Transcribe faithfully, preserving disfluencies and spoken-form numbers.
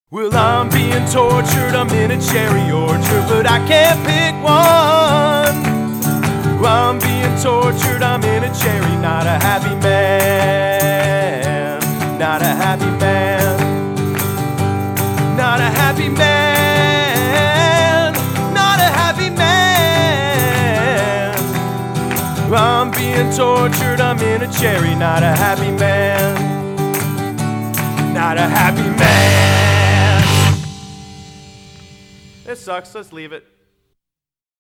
Well, I'm being tortured, I'm in a cherry orchard, but I can't pick one. Well, I'm being tortured, I'm in a cherry, not a happy man, not a happy man, not a happy man, not a happy man. Well, I'm being tortured, I'm in a cherry, not a happy man, not a happy man. It sucks, let's leave it.